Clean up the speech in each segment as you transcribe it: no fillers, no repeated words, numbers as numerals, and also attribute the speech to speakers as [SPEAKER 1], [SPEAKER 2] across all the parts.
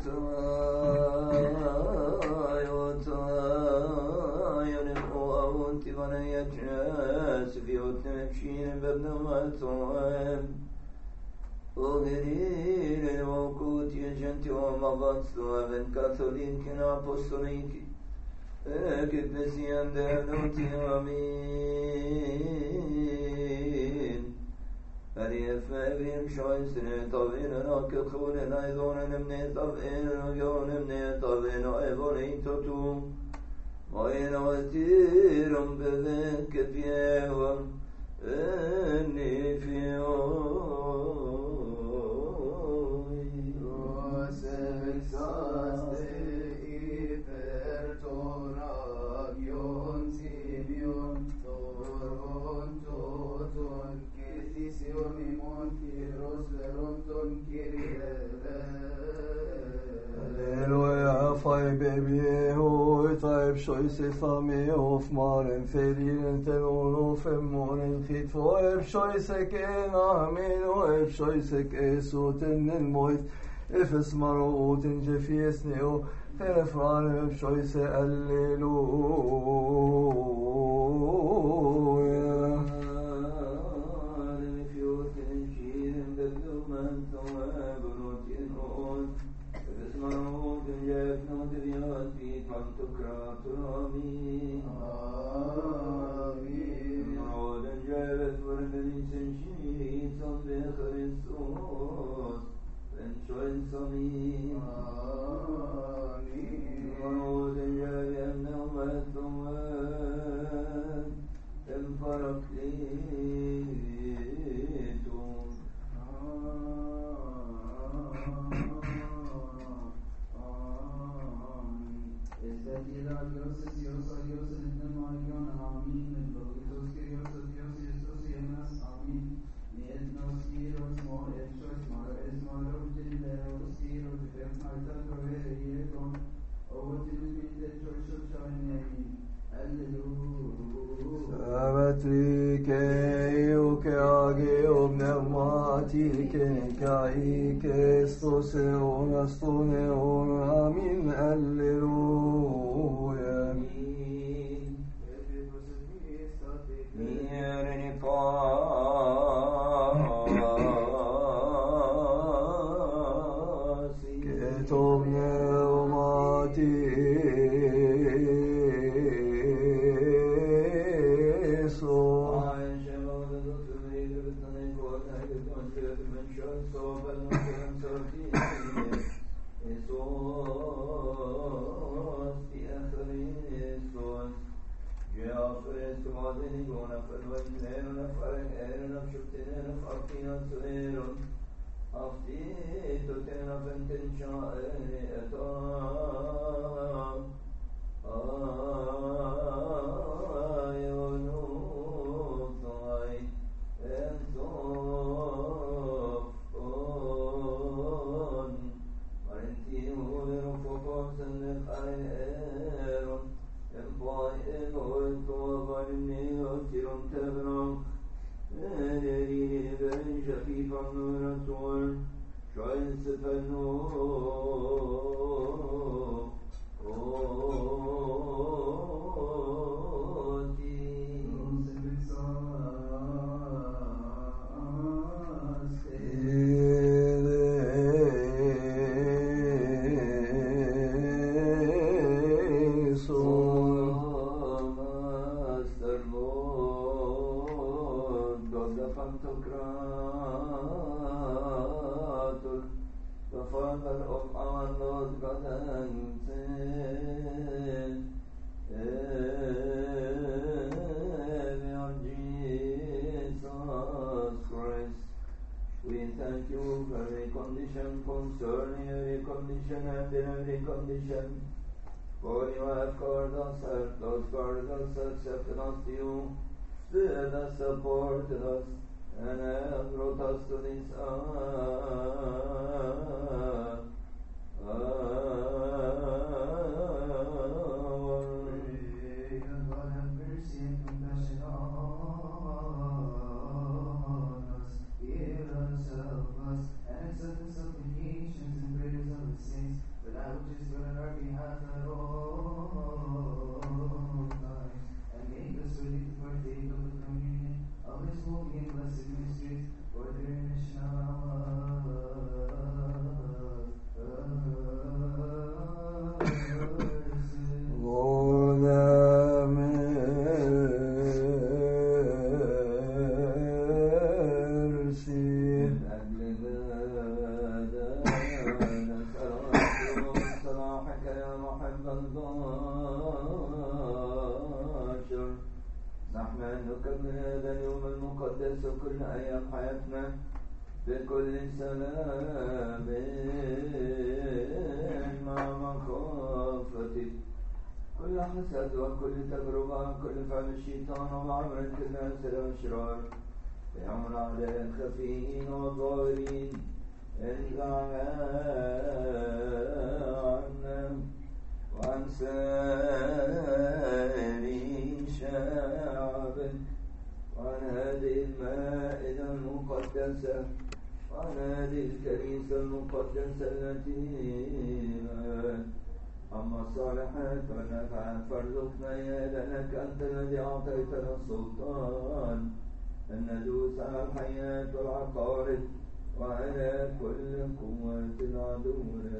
[SPEAKER 1] Shoyse fame of maren ferien tenon of moren khit for shoyse ken amen o shoyse ke soten en moit efes maro oten jefies neo telefran shoyse alleluia
[SPEAKER 2] نكمل هذا اليوم المقدس وكل أيام حياتنا بكل سلام مع مخافتك، كل حسد وكل تجربة كل فعل الشيطان ومعمل كل أسر وأشرار يعمل على الخفيين والظاهرين ارجع عنا وعن سائر شعبك وعن هذه المائدة المقدسة وعن هذه الكنيسة المقدسة التي أما الصالحات والنفعات فارزقنا يا لأنك أنت الذي أعطيتنا السلطان أن ندوس على الحياة والعقارب وعلى كل قوة العدو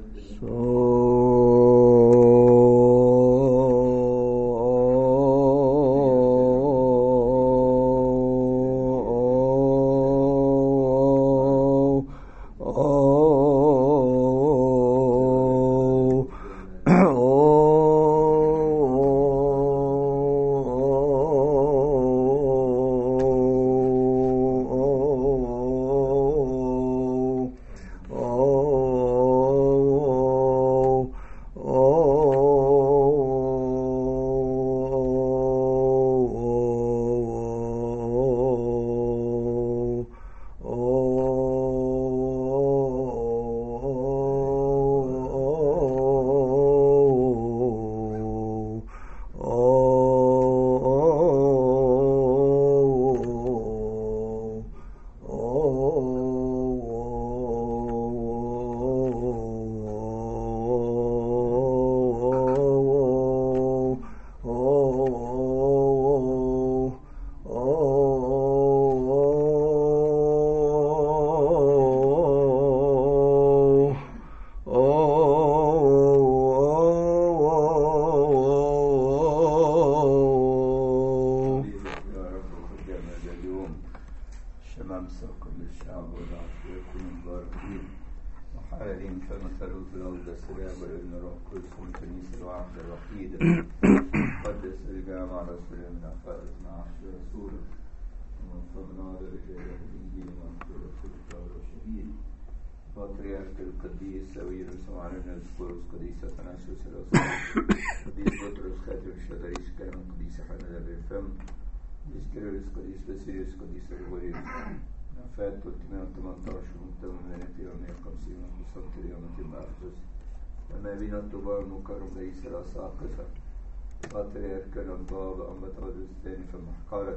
[SPEAKER 2] بطريرك الأنباب أنبطاد الثاني في المحقرة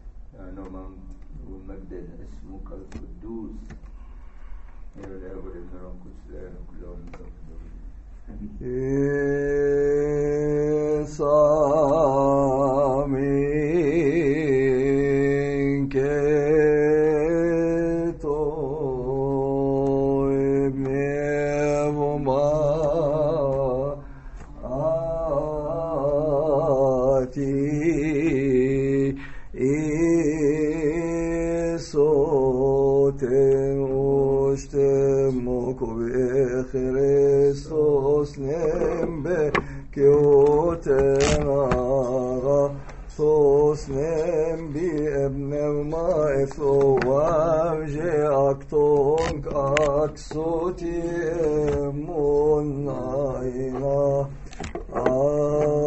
[SPEAKER 2] نوما ومجد اسمك القدوس يا الأب والابن والروح القدس الآن وكلهم
[SPEAKER 1] سامين كتو ابن أبوما صوتن وشتمك بخريستوس نمبه كيوتنا غاثوس نمبي ابن الماء وامجي اكتونك اكسوتي منعينا